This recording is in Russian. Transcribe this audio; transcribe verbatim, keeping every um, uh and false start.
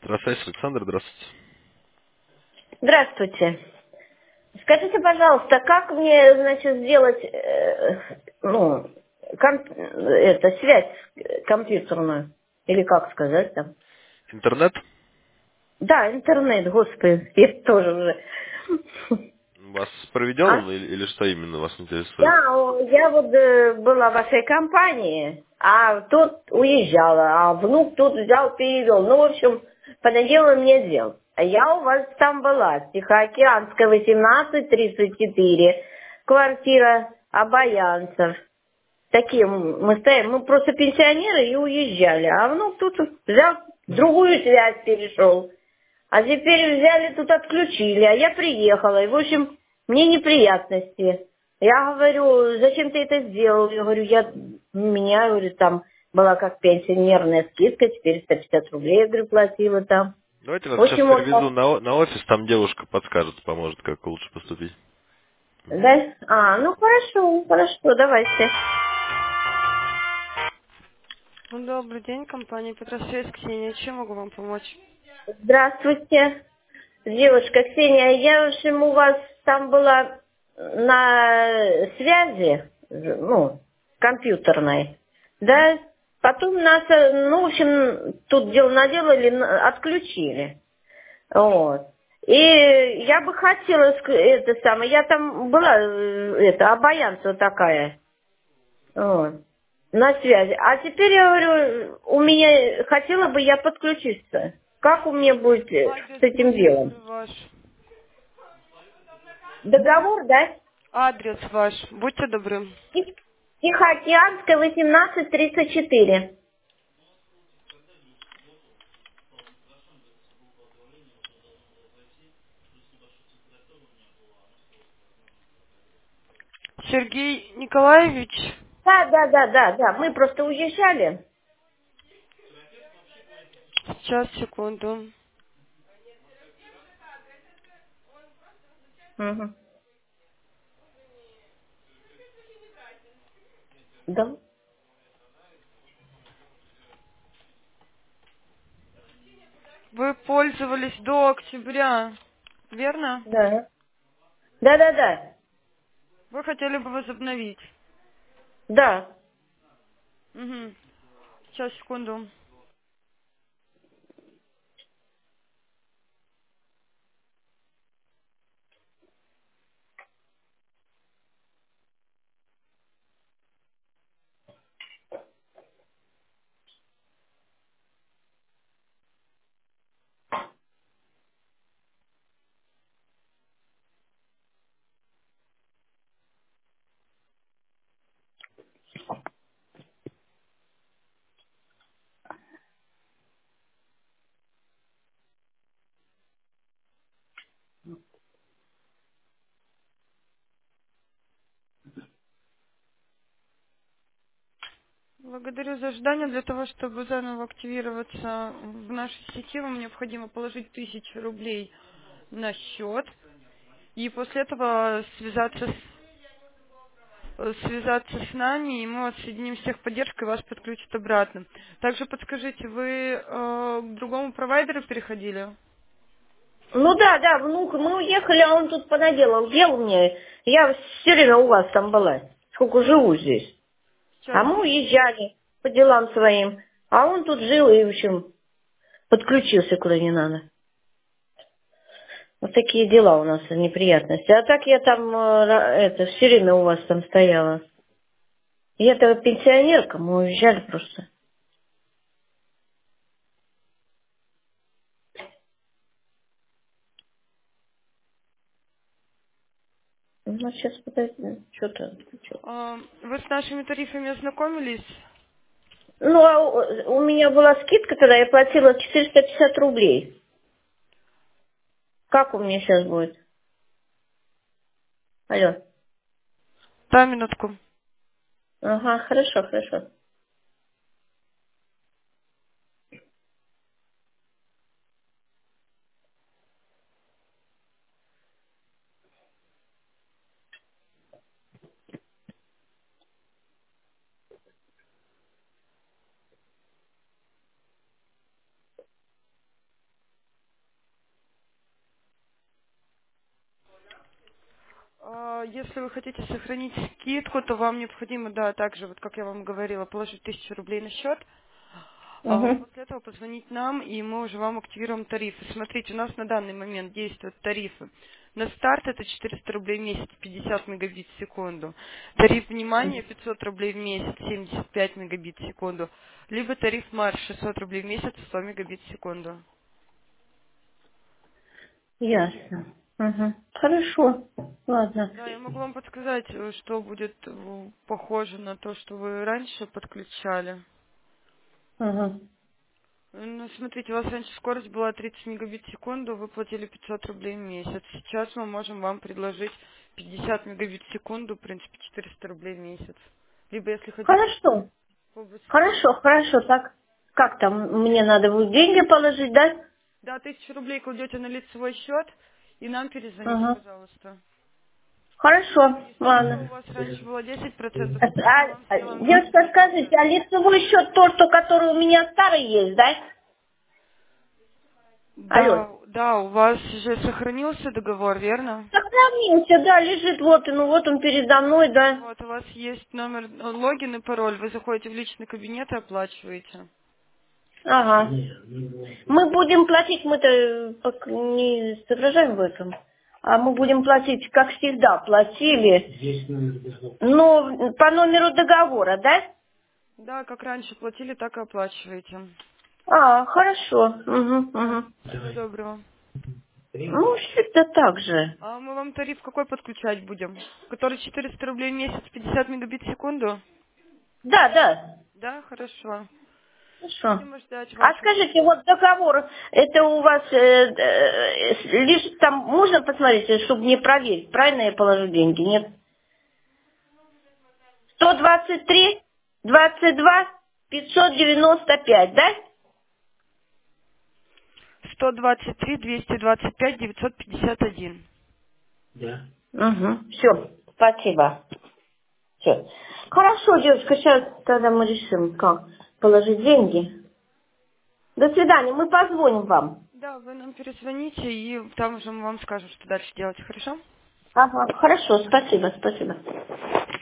Здравствуйте, Александр, здравствуйте. Здравствуйте. Скажите, пожалуйста, как мне, значит, сделать, э, ну, ком- это, связь компьютерную? Или как сказать там? Интернет Да, интернет, господи, я тоже уже. у вас проведен А? он или, или что именно вас интересует? Да, о, я вот э, была в вашей компании, а тут уезжала, а внук тут взял, перевел. Ну, в общем, понаделал мне дел. А я у вас там была, Тихоокеанская, восемнадцать тридцать четыре, квартира Обаянцев. Такие м- мы стоим, мы просто пенсионеры и уезжали. А внук тут взял, в другую связь перешел. А теперь взяли, тут отключили, а я приехала. И, в общем, мне неприятности. Я говорю, зачем ты это сделал? Я говорю, я, у меня, говорю, там была как пенсионерная скидка, теперь сто пятьдесят рублей, я говорю, платила там. Давайте В вас сейчас общем, он переведу так, на, о- на офис, там девушка подскажет, поможет, как лучше поступить. да? А, ну хорошо, хорошо, давайте. Ну, добрый день, компания Петросвязь, Ксения. Чем могу вам помочь? Здравствуйте, девушка Ксения. Я, в общем, у вас там была на связи, ну, компьютерной, да? Потом нас, э, ну, в общем, тут дело наделали, на- отключили. Вот. И я бы хотела, ск- это самое, я там была, э, это, обаянца такая, вот, на связи. А теперь я говорю, у меня, хотела бы я подключиться. Как у меня будет э, Адрес, с этим будьте делом? добры, ваш. Договор, да? Адрес ваш, будьте добры. Тих- Тихоокеанская, восемнадцать тридцать четыре. Сергей Николаевич. Да, да, да, да, да. Мы просто уезжали. Сейчас, секунду. Мгм. Да. Вы пользовались до октября, верно? Да. Да, да, да. Вы хотели бы возобновить. Да. Угу. Сейчас, секунду. Благодарю за ожидание. Для того, чтобы заново активироваться в нашей сети, вам необходимо положить тысячу рублей на счет и после этого связаться с э, связаться с нами, и мы вас соединим с техподдержкой, вас подключат обратно. Также подскажите, вы э, к другому провайдеру переходили? Ну да, да, внук, мы уехали, а он тут понаделал дел мне. Я все время у вас там была, сколько живу здесь. А Сейчас. мы уезжали по делам своим. А он тут жил и, в общем, подключился куда не надо. Вот такие дела у нас, неприятности. А так я там, э, ра- это, все время у вас там стояла. Я-то пенсионерка, мы уезжали просто. Ну, сейчас, подожди, что-то, что Э, Вы с нашими тарифами ознакомились? Ну, а у, у меня была скидка, когда я платила четыреста пятьдесят рублей. Как у меня сейчас будет? Алло. Да, минутку. Ага, хорошо, хорошо. А если вы хотите сохранить скидку, то вам необходимо, да, также, вот как я вам говорила, положить тысячу рублей на счет. А Угу. после этого позвонить нам, и мы уже вам активируем тарифы. Смотрите, у нас на данный момент действуют тарифы. На старт это четыреста рублей в месяц, пятьдесят мегабит в секунду. Тариф внимания пятьсот рублей в месяц, семьдесят пять мегабит в секунду. Либо тариф марш шестьсот рублей в месяц, сто мегабит в секунду. Ясно. Угу. Хорошо. Ладно. Да, я могу вам подсказать, э, что будет э, похоже на то, что вы раньше подключали. Угу. Ну, смотрите, у вас раньше скорость была тридцать мегабит в секунду, вы платили пятьсот рублей в месяц. Сейчас мы можем вам предложить пятьдесят мегабит в секунду, в принципе, четыреста рублей в месяц. Либо, если хотите, Хорошо. побыстрее. Хорошо, хорошо. Так, как там, мне надо будет деньги положить, да? Да, тысячу рублей кладете на лицевой счет, и нам перезвоните, Угу. пожалуйста. Хорошо, И скидка у ладно. вас раньше была десять процентов, А, сейчас мы вам а, сделаем девушка, двадцать скажите, а процентов. лицевой счет тот, что, который у меня старый есть, да? Алло. Да, да, у вас же сохранился договор, верно? Сохранился, да, лежит вот, ну вот он передо мной, да. Вот, у вас есть номер, э, логин и пароль. Вы заходите в личный кабинет и оплачиваете. Ага. Мы будем платить, мы-то э, пок- не соображаем в этом. А мы будем платить, как всегда, платили. Но по номеру договора, да? Да, как раньше платили, так и оплачиваете. А, хорошо. Угу, угу. Всего доброго. Ну, всегда так же. А мы вам тариф какой подключать будем? Который четыреста рублей в месяц, пятьдесят мегабит в секунду? Да, да. Да, хорошо. Хорошо. Будем ждать А вашу... скажите, вот договор, это у вас э, э, лишь там можно посмотреть, чтобы мне проверить, правильно я положу деньги, нет? сто двадцать три, двадцать два, пятьсот девяносто пять, да? сто двадцать три, двести двадцать пять, девятьсот пятьдесят один. Угу. Все, спасибо. Все. Хорошо, девочка, сейчас тогда мы решим, как положить деньги. До свидания, мы позвоним вам. Да, вы нам перезвоните, и там уже мы вам скажем, что дальше делать, хорошо? Ага, хорошо, спасибо, спасибо.